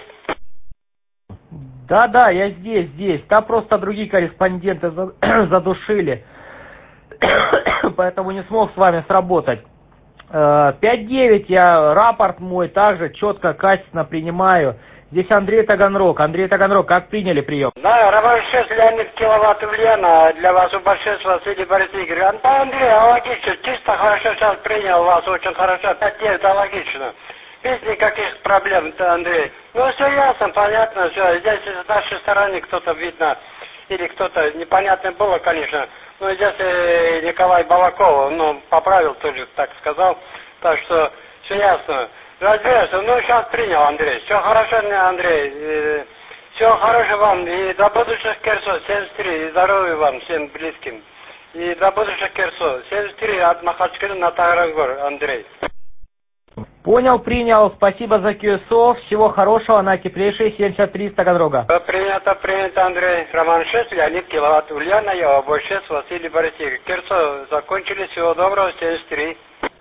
Да, да, я здесь, здесь. Там просто другие корреспонденты задушили, поэтому не смог с вами сработать. пять девять, я рапорт мой также четко, качественно принимаю. Здесь Андрей Таганрог. Андрей Таганрог, как приняли прием? Да, Роман шесть Леонид киловатт Ульяна для вас, Убашес Василий Борисович. Да, Андрей, логично, чисто хорошо сейчас принял вас, очень хорошо. пять девять, это логично. Без никаких проблем, Андрей. Ну, все ясно, понятно, все. Здесь с нашей стороны кто-то, видно, или кто-то, непонятно было, конечно. Но здесь э, Николай Балаков, ну, поправил тоже, так сказал. Так что, все ясно. Разберешься, ну, сейчас принял, Андрей. Все хорошо, Андрей. Э, все хорошего вам. И до будущих Керсо, семьдесят три. И здоровья вам, всем близким. И до будущих Керсо, семьдесят три от Махачкалы на Таганрог, Андрей. Понял, принял. Спасибо за КСО. Всего хорошего на теплейшие семьдесят три Таганрога. Принято, принято, Андрей. Роман шесть, Леонид киловатт Ульяна, я Обойшес, Василий Борисович. Керсо, закончили. Всего доброго, семьдесят три.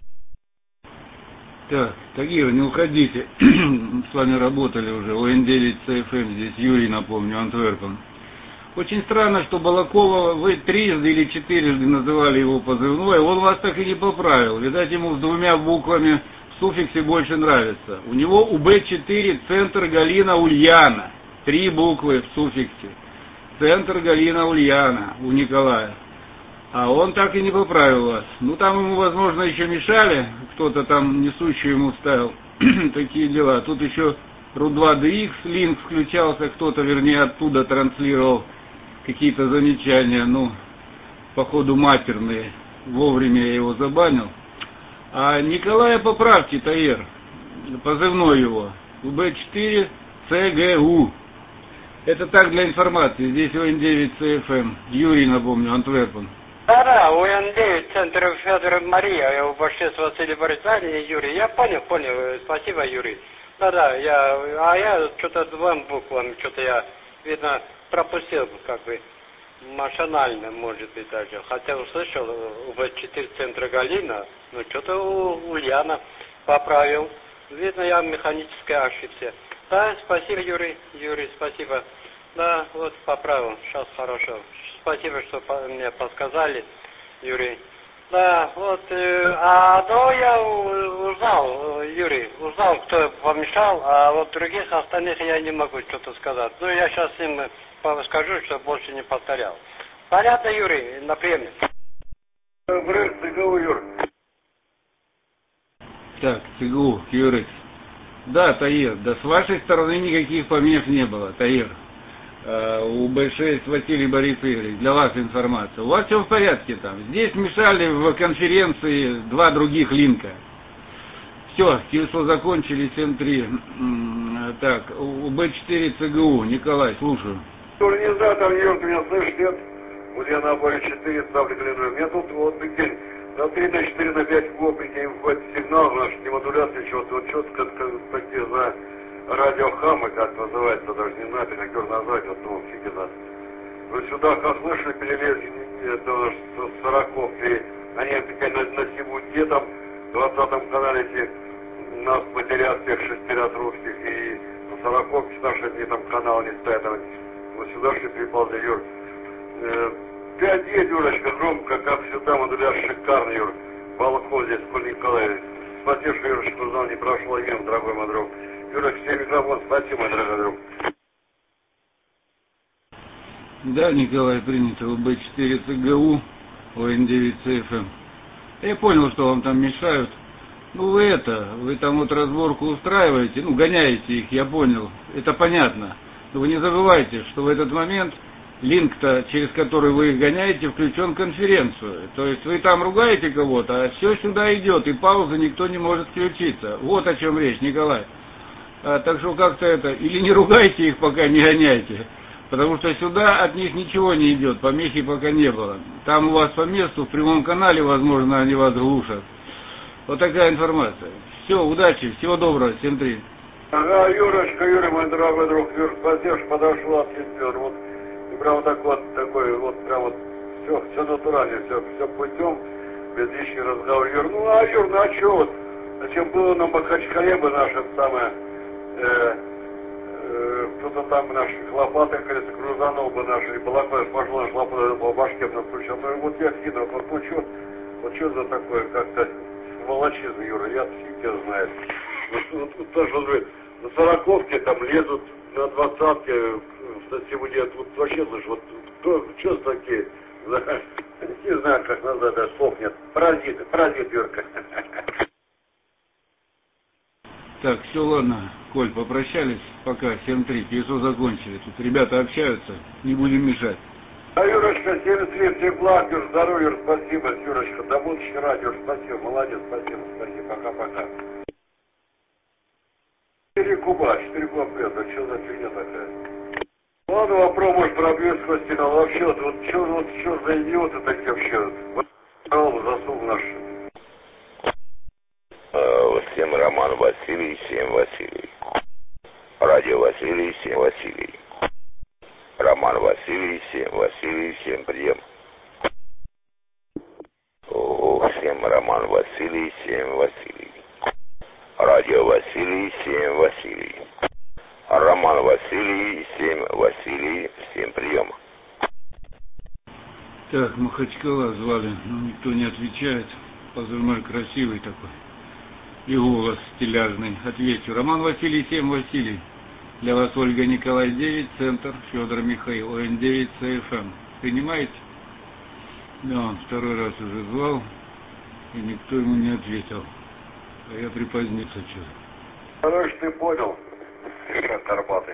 Так, Тагир, не уходите. С вами работали уже. О Н девять С Ф М, здесь Юрий, напомню, Антверпен. Очень странно, что Балакова вы трижды или четырежды называли его позывной, он вас так и не поправил. Видать, ему с двумя буквами в суффиксе больше нравится. У него у Б четыре центр Галина Ульяна. Три буквы в суффиксе. Центр Галина Ульяна у Николая. А он так и не поправил вас. Ну, там ему, возможно, еще мешали. Кто-то там несущий ему ставил. Такие дела. Тут еще Ру два Д Икс линк включался. Кто-то, вернее, оттуда транслировал какие-то замечания. Ну, походу, матерные. Вовремя я его забанил. А Николая поправьте, Таир. Позывной его. У Б четыре С Г У. Это так для информации. Здесь О Н девять С Ф М. Юрий, напомню, Антверпен. Да-да, О Н девять, центр Федор Мария, я Убашес Василий Борисович, Юрий. Я понял, понял. Спасибо, Юрий. Да-да, я, а я что-то двум буквам, что-то я, видно, пропустил, как бы, машинально, может быть, даже. Хотя услышал у Б четыре центра Галина, но что-то у Ульяна поправил. Видно, я механически ошибся. Да, спасибо, Юрий. Юрий, спасибо. Да, вот поправил. Сейчас хорошо. Спасибо, что по, мне подсказали, Юрий. Да, вот, э, а то я узнал, Юрий, узнал, кто помешал, а вот других остальных я не могу что-то сказать. Ну, я сейчас им скажу, что больше не повторял. Понятно, Юрий, на приеме. Так, ЦГУ, Кьюрекс. Да, Таир, да с вашей стороны никаких помех не было, Таир. У Б шесть Василий Борисович, для вас информация. У вас все в порядке там. Здесь мешали в конференции два других линка. Все, КСО закончили, семь три. Так, у Б четыре Ц Г У, Николай, слушаю. Организатор, Юр, ты меня слышишь, нет? Ульяна Б четыре, ставлю длинную. Мне тут вот прикинь, на три, на четыре, на пять в прикинь, входит сигнал, значит, демодуляция, что-то, вот четко, как такие, знаю, радиохамы, как называется, даже не знаю, как его назвать, вот, ну, фиг знает. Вы сюда, как слышали, перелезли, это, с сороковки, они, опять на, на Сибуте, там, в двадцатом канале, эти, нас матерят, всех шестерят русских, и на сороковке наши дни там канал не стоят, там, вот сюда шли приползли, Юр. пять девять, Юрочка, громко, как всегда, модуляр шикарный, Юр. Балкон здесь, Коль Николаевич. Спасибо, что, Юрочка, узнал, не прошло мимо, дорогой мой друг. Юрочка, тебе микрофон, спасибо, мой дорогой друг. Да, Николай, принято. У Б четыре Ц Г У, О Н девять С Ф М. Я понял, что вам там мешают. Ну, вы это, вы там вот разборку устраиваете, ну, гоняете их, я понял. Это понятно. Но вы не забывайте, что в этот момент линк-то, через который вы их гоняете, включен в конференцию. То есть вы там ругаете кого-то, а все сюда идет, и паузы никто не может включиться. Вот о чем речь, Николай. А, так что как-то это, или не ругайте их, пока не гоняйте. Потому что сюда от них ничего не идет, помехи пока не было. Там у вас по месту, в прямом канале, возможно, они вас глушат. Вот такая информация. Все, удачи, всего доброго, семь три. Ага, Юрочка, Юра, мой дорогой друг, Юр, спасибо, что подошел от сестер. Вот, и прям вот так вот, такой, вот, прям вот, все, все натурально, все, все путем, без лишних разговоров. Юр, ну, а, Юр, ну, а что вот, зачем было нам Махачкале бы наше самое, э, э, кто-то там наши лопаты, кажется, грузанул бы наши, и была бы, пошло наш лопата по башке настучил. Ну, вот я хитро, вот, ну, что, вот что за такое, как-то, волочизм, Юра, я фиг тебя знает. Вот, вот, вот тоже, вот, говорит, на сороковке там лезут, на двадцатке, сегодня, вот вообще, слышь, вот, кто, что за такие, не знаю, как назвать, даже слов нет, паразиты, паразит, Юрка. Так, все, ладно, Коль, попрощались, пока, семь три, пьесу закончили, тут ребята общаются, не будем мешать. А, Юрочка, семьдесят три, всех благ, Юр, здоровья, спасибо, Юрочка, до будущей радио, спасибо, молодец, спасибо, спасибо, пока-пока. Четыре куба, четыре куба, это что за фигня такая? Ладно, вопрос, может, пробьет сквозь стену, вообще, вот, вот, что, вот, что за идиоты такие вообще, вот, засуг наш. Всем Роман Василий, всем Василий. Радио Василий, всем Василий. Роман Василий, всем Василий, всем прием. О, всем Роман Василий, всем Василий. Радио Василий, всем Василий. Роман Василий, всем Василий, всем прием. Так, Махачкала звали, но никто не отвечает. Позывной красивый такой. И голос стиляжный. Отвечу. Роман Василий, семь Василий. Для вас Ольга Николай девять, центр, Федор Михаил, О Н девять, С Ф М. Принимаете? Да, он второй раз уже звал, и никто ему не ответил. А я припозднился что-то. Короче, ты понял, как Карпаты.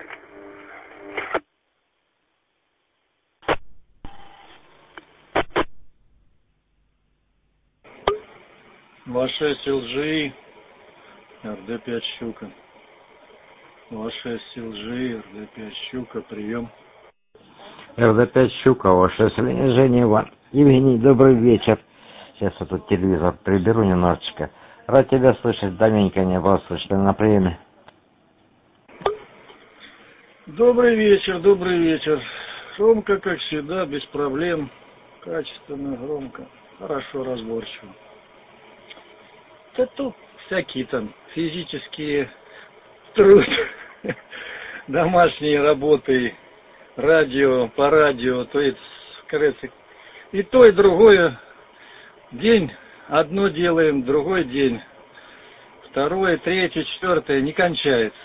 два шесть Л Ж И, Р Д пять Щука. два шесть Л Ж И, Р Д пять Щука, прием. Р Д пять Щука, два шесть Женя Иван. Евгений, добрый вечер. Сейчас я тут телевизор приберу немножечко. Рад тебя слышать, давненько не был слышно на приеме. Добрый вечер, добрый вечер. Громко, как всегда, без проблем. Качественно, громко. Хорошо, разборчиво. Да тут всякие там физические труд, домашние работы, радио, по радио, то есть, кажется, и то, и другое. День одно делаем, другой день, второе, третье, четвертое не кончается.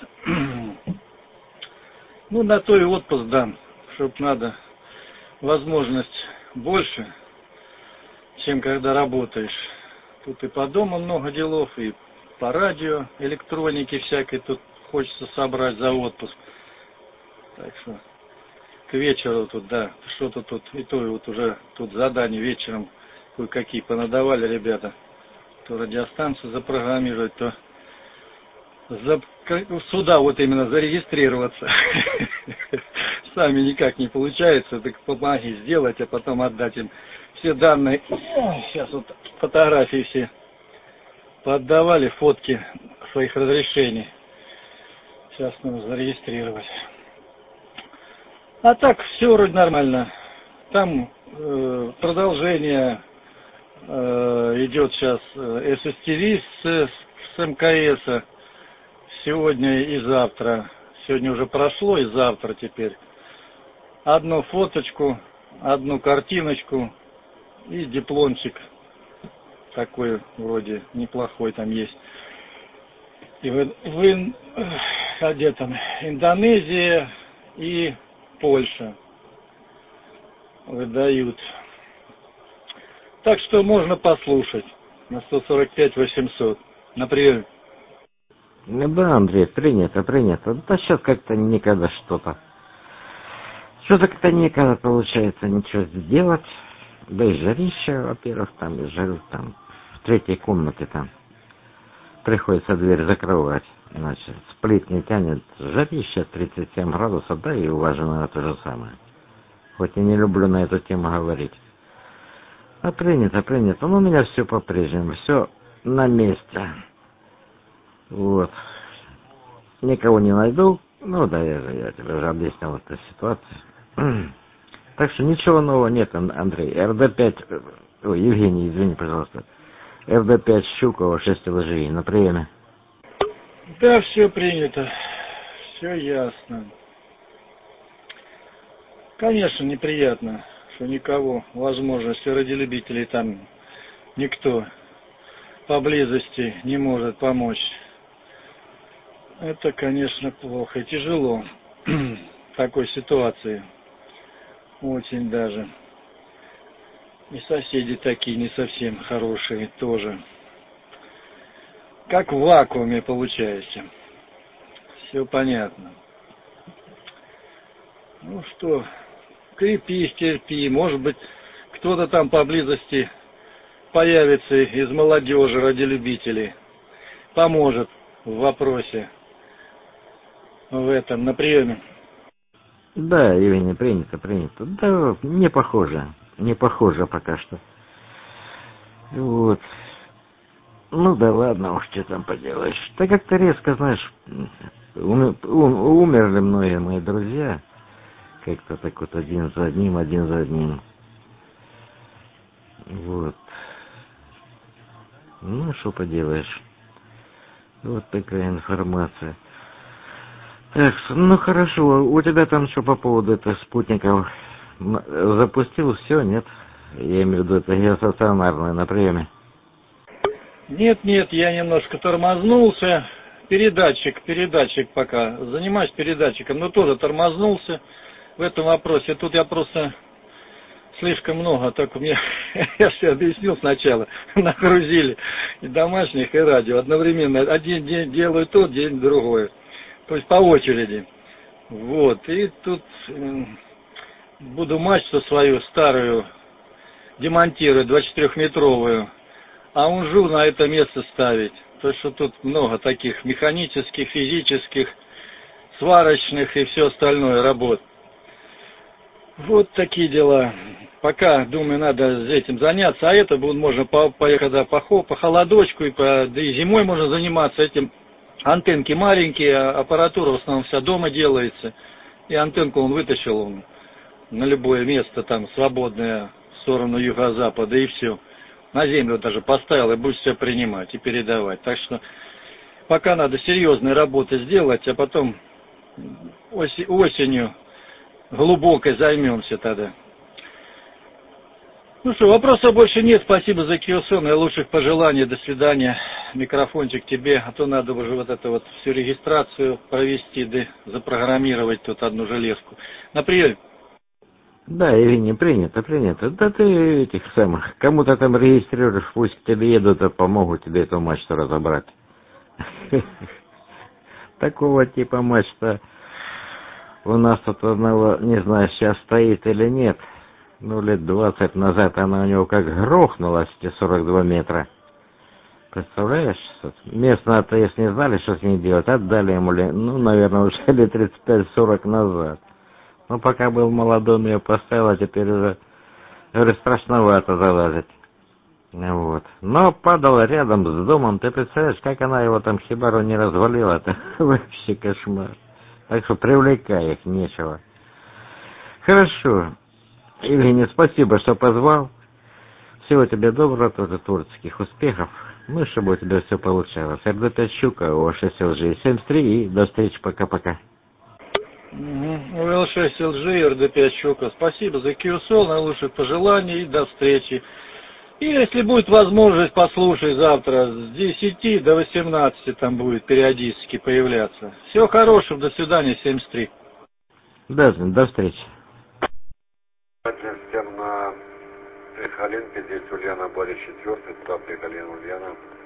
Ну, на то и отпуск дан, чтоб надо возможность больше, чем когда работаешь. Тут и по дому много делов, и по радио, электроники всякой тут хочется собрать за отпуск. Так что к вечеру тут, да, что-то тут, и то и вот уже тут задания вечером кое-какие понадавали ребята. То радиостанцию запрограммировать, то за, сюда вот именно зарегистрироваться. Сами никак не получается, так помоги сделать, а потом отдать им все данные. Сейчас вот фотографии все поотдавали, фотки своих разрешений. Сейчас нужно зарегистрировать. А так все вроде нормально. Там э, продолжение э, идет сейчас э, С С Т В с, с М К С сегодня и завтра. Сегодня уже прошло и завтра теперь. Одну фоточку, одну картиночку и дипломчик такой вроде неплохой там есть. И в, в а где там Индонезия и Польша выдают. Так что можно послушать на сто сорок пять восемьсот. На приеме. Ну да, Андрей, принято, принято. Да сейчас как-то никогда что-то. Что-то как-то никогда получается ничего сделать. Да и жарище, во-первых, там, и жарю там в третьей комнате там. приходится дверь закрывать. Значит, сплит не тянет, жарище тридцать семь градусов, да и у вас жена то же самое. Хоть и не люблю на эту тему говорить. А принято, принято. Но у меня все по-прежнему, все на месте. Вот. Никого не найду. Ну да, я же, я тебе уже объяснял эту ситуацию. Так что ничего нового нет, Андрей. эр дэ пять, ой, Евгений, извини, пожалуйста. эр дэ пять Щукова, шесть ЛЖИ, на приеме. Да, все принято. Все ясно. Конечно, неприятно, что никого, возможности радиолюбителей там никто поблизости не может помочь. Это, конечно, плохо и тяжело в такой ситуации. Очень даже. И соседи такие не совсем хорошие тоже. Как в вакууме получается. Все понятно. Ну что, крепись, терпи. Может быть, кто-то там поблизости появится из молодежи, радиолюбителей. Поможет в вопросе. В этом, на приеме. Да, Евгений, принято, принято. Да, не похоже. Не похоже пока что. Вот. Ну да ладно уж, что там поделаешь. Да как-то резко, знаешь, ум, ум, умерли многие мои друзья. Как-то так вот один за одним, один за одним. Вот. Ну, что поделаешь. Вот такая информация. Так, ну хорошо, у тебя там что по поводу этих спутников? Запустил все, нет? Я имею в виду, это геостационарное на приеме. Нет, нет, я немножко тормознулся. Передатчик, передатчик пока. Занимаюсь передатчиком, но тоже тормознулся в этом вопросе. Тут я просто слишком много, так у меня, я все объяснил сначала, нагрузили и домашних, и радио. Одновременно один день делаю то, день другой. То есть по очереди. Вот. И тут э, буду мачту свою старую демонтировать, двадцатичетырёхметровую, а унжу на это место ставить. То есть что тут много таких механических, физических, сварочных и все остальное работ. Вот такие дела. Пока, думаю, надо этим заняться. А это будет можно по, по, когда по, по холодочку, и по, да и зимой можно заниматься этим. Антенки маленькие, аппаратура в основном вся дома делается. И антенку он вытащил он на любое место, там, свободное, в сторону юго-запада, и все. На землю даже поставил, и будет все принимать и передавать. Так что пока надо серьезные работы сделать, а потом оси, осенью глубокой займемся тогда. Ну что, вопросов больше нет. Спасибо за Киосон и лучших пожеланий. До свидания. Микрофончик тебе. А то надо уже вот эту вот всю регистрацию провести, да запрограммировать тут одну железку. На прием. Да, Евгений, принято, принято. Да ты этих самых, кому-то там регистрируешь, пусть к тебе едут, а помогут тебе эту мачту разобрать. Такого типа мачта у нас тут одного, не знаю, сейчас стоит или нет. Ну, лет двадцать назад она у него как грохнулась, эти сорок два метра. Представляешь? Местные-то, если не знали, что с ней делать, отдали ему, ну, наверное, уже лет тридцать пять сорок назад. Ну, пока был молодым, ее поставил, а теперь уже, говорю, страшновато залазить. Вот. Но падала рядом с домом, ты представляешь, как она его там хибару не развалила, это вообще кошмар. Так что привлекай их, нечего. Хорошо. Евгений, спасибо, что позвал. Всего тебе доброго, тоже творческих успехов. Ну, чтобы у тебя все получалось. эр дэ пять Щука, О шесть эл джи семьдесят три, и до встречи, пока-пока. Угу. эл шесть эл джи, эр дэ пять Щука. Спасибо за Киосол, наилучших пожеланий и до встречи. И если будет возможность, послушай завтра с десяти до восемнадцати там будет периодически появляться. Всего хорошего, до свидания, семьдесят три. Да, до встречи. Всем на Прихалинке, здесь Ульяна Борис четвертый, туда Прихалин Ульяна.